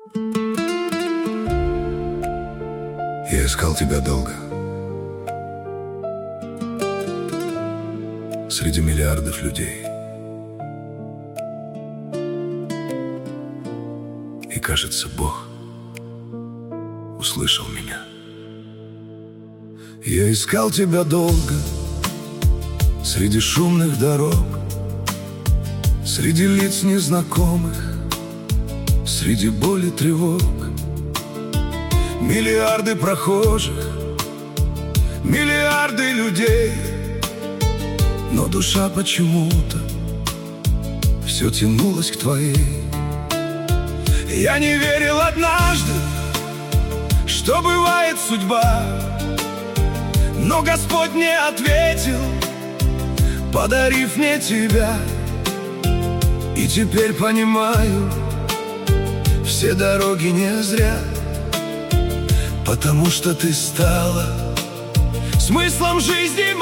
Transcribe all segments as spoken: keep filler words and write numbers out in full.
Я искал тебя долго, среди миллиардов людей. И кажется, Бог услышал меня. Я искал тебя долго, среди шумных дорог, среди лиц незнакомых, среди боли, тревог. Миллиарды прохожих, миллиарды людей, но душа почему-то все тянулась к твоей. Я не верил однажды, что бывает судьба, но Господь мне ответил, подарив мне тебя. И теперь понимаю, все дороги не зря, потому что ты стала смыслом жизни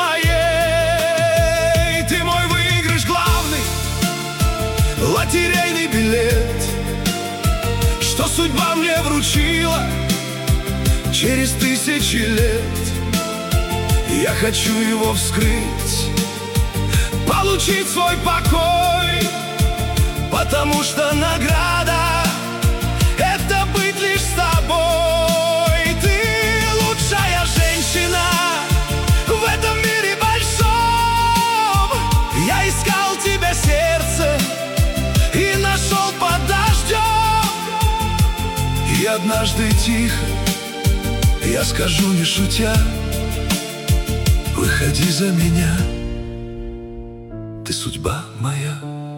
моей. Ты мой выигрыш главный, лотерейный билет, что судьба мне вручила через тысячи лет. Я хочу его вскрыть, получить свой покой, потому что награда — это быть лишь с тобой. Ты лучшая женщина в этом мире большом. Я искал тебя, сердце, и нашел под дождем. И однажды тихо я скажу, не шутя: выходи за меня, ты судьба моя.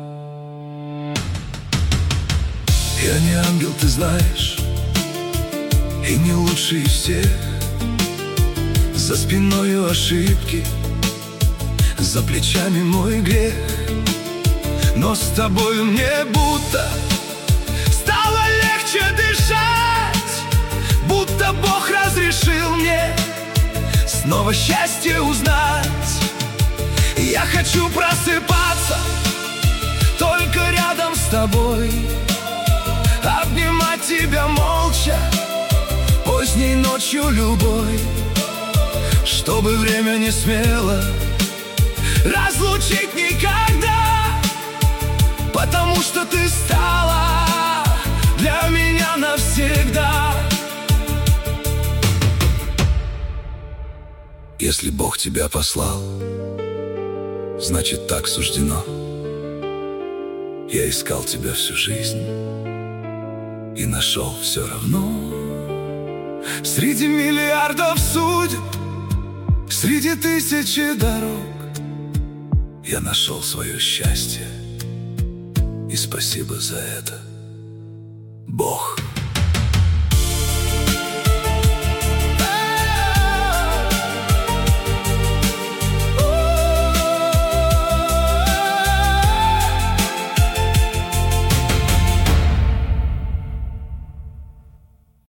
Я не ангел, ты знаешь, и не лучший из всех. За спиною ошибки, за плечами мой грех, но с тобою мне будто стало легче дышать, будто Бог разрешил мне снова счастье узнать. Я хочу просыпаться только рядом с тобой, обнимать тебя молча поздней ночью любой, чтобы время не смело разлучить никогда, потому что ты стала для меня навсегда. Если Бог тебя послал, значит, так суждено. Я искал тебя всю жизнь и нашел все равно. Среди миллиардов судеб, среди тысячи дорог, я нашел свое счастье, и спасибо за это.